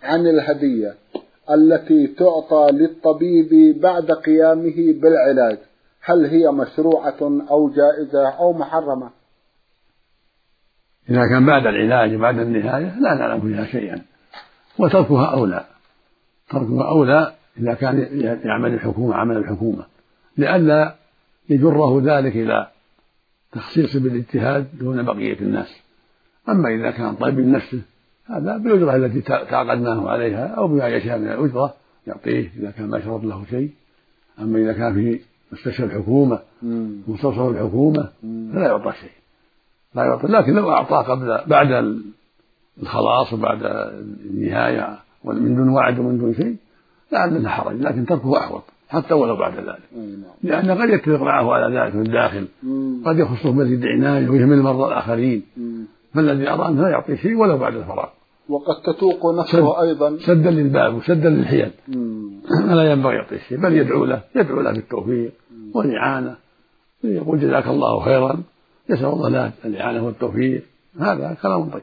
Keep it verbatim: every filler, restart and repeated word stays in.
عن الهدية التي تعطى للطبيب بعد قيامه بالعلاج، هل هي مشروعة أو جائزة أو محرمة؟ إذا كان بعد العلاج وبعد النهاية لا نعلم فيها شيئا، وتركها أولى، تركها أولى إذا كان يعمل الحكومة عمل الحكومة، لئلا يجره ذلك إلى تخصيص بالاجتهاد دون بقية الناس. أما إذا كان طبيب نفسه هذا بالأجرة التي تعاقدناه عليها أو بما يشاء من الأجرة يعطيه إذا كان ما يشرط له شيء. أما إذا كان في مستشفى الحكومة مستصف الحكومة فلا يعطى شيء، لا يعطى. لكن لو أعطاه قبل بعد الخلاص وبعد النهاية ومن دون وعد ومن دون شيء لا لنا حرج، لكن تركه أحوط حتى ولو بعد ذلك، لأن قد يتفق معه على ذلك في الداخل، قد يخصه مزيد عناية ويهمل المرضى الآخرين، فالذي أرى أنه لا يعطي شيء ولو بعد الفراغ. وقد تتوق نفسه أيضا سدا للباب وسدا للحيل، لا ينبغي يعطي شيء، بل يدعو له يدعو له بالتوفيق والإعانة، يقول جزاك الله خيرا، يسأل الله له الإعانة والتوفيق، هذا كلام طيب.